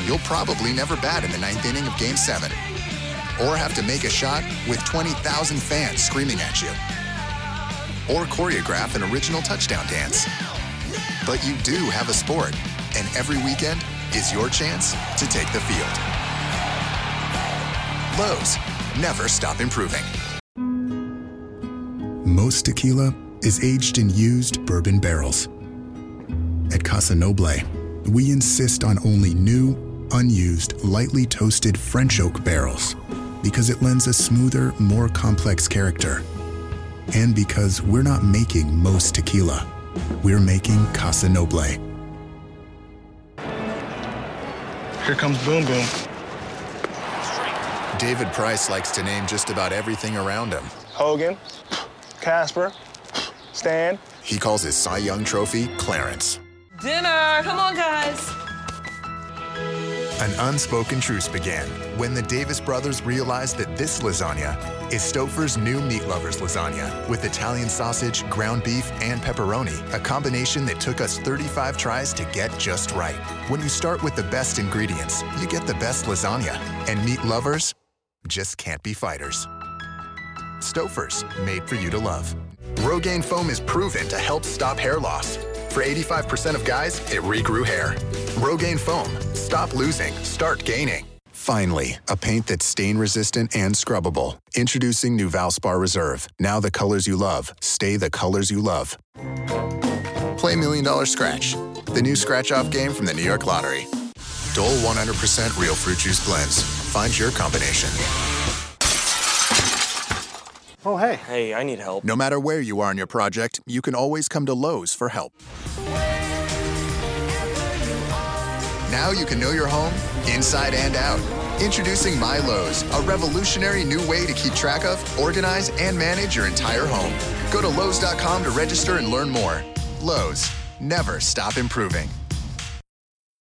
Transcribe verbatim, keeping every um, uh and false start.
you'll probably never bat in the ninth inning of Game seven. Or have to make a shot with twenty thousand fans screaming at you. Or choreograph an original touchdown dance. But you do have a sport, and every weekend is your chance to take the field. Lowe's, never stop improving. Most tequila is aged in used bourbon barrels. At Casa Noble, we insist on only new, unused, lightly toasted French oak barrels because it lends a smoother, more complex character. And because we're not making most tequila, we're making Casa Noble. Here comes Boom Boom. David Price likes to name just about everything around him. Hogan, Casper, Stan. He calls his Cy Young trophy Clarence. Dinner! Come on, guys! An unspoken truce began when the Davis brothers realized that this lasagna is Stouffer's new Meat Lovers lasagna with Italian sausage, ground beef, and pepperoni, a combination that took us thirty-five tries to get just right. When you start with the best ingredients, you get the best lasagna, and Meat Lovers just can't be fighters. Stouffer's, made for you to love. Rogaine foam is proven to help stop hair loss. For eighty-five percent of guys, it regrew hair. Rogaine foam. Stop losing, start gaining. Finally, a paint that's stain-resistant and scrubbable. Introducing new Valspar Reserve. Now the colors you love stay the colors you love. Play Million Dollar Scratch, the new scratch-off game from the New York Lottery. Dole one hundred percent real fruit juice blends. Find your combination. Oh, hey. Hey, I need help. No matter where you are in your project, you can always come to Lowe's for help. Now you can know your home inside and out. Introducing My Lowe's, a revolutionary new way to keep track of, organize, and manage your entire home. Go to Lowe's dot com to register and learn more. Lowe's, never stop improving.